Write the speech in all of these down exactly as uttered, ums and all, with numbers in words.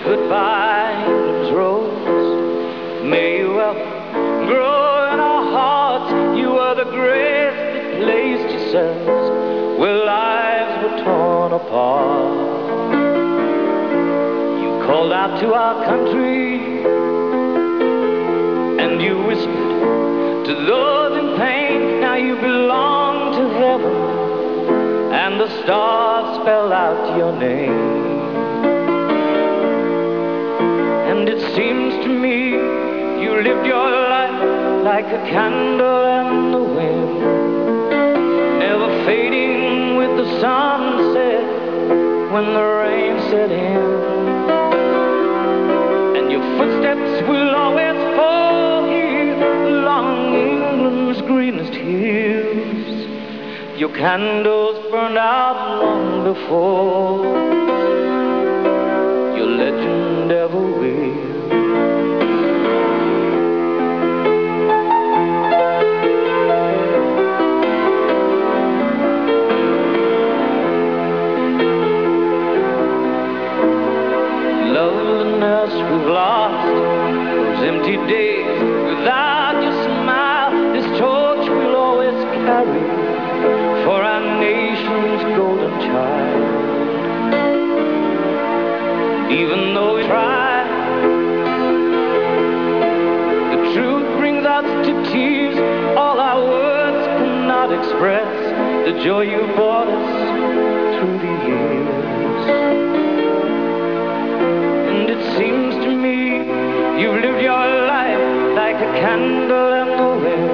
Goodbye, England's rose. May you well grow in our hearts. You are the grace that placed yourselves where lives were torn apart. You called out to our country, and you whispered to those in pain. Now you belong to heaven, and the stars spell out your name. And it seems to me you lived your life like a candle in the wind, never fading with the sunset when the rain set in. And your footsteps will always fall here along England's greenest hills. Your candles burned out long before your legend ever will. Loveliness we've lost, those empty days without your smile. This torch we'll always carry for our nation's golden child. Even though we try, the truth brings us to tears. All our words cannot express the joy you brought us through the years. And it seems to me you've lived your life like a candle in the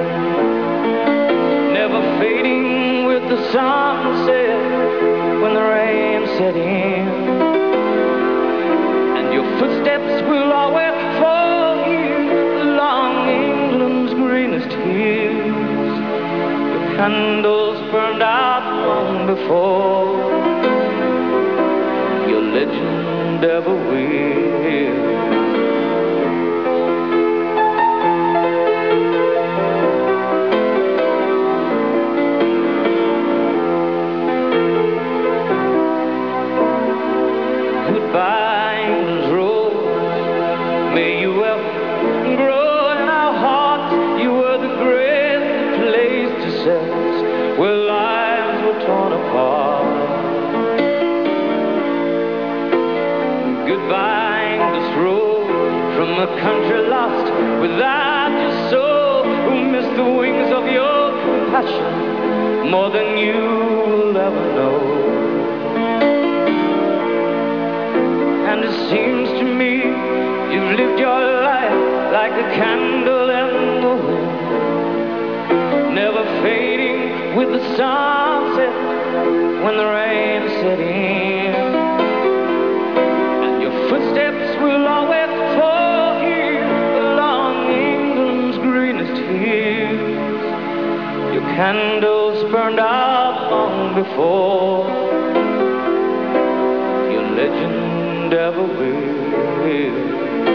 wind, never fading with the sunset when the rain set in. Your footsteps will always fall here along England's greenest hills. Your candles burned out long before your legend ever will. Goodbye, England's rose. May you well grow in our hearts. You were the grace that placed yourselves where lives were torn apart. Goodbye, English rose, from a country lost without your soul, who missed the wings of your compassion more than you will ever know. And it seems to me you've lived your life like a candle in the wind, never fading with the sunset when the rain set in. And your footsteps will always fall here along England's greenest hills. Your candles burned out long before your legend ever will.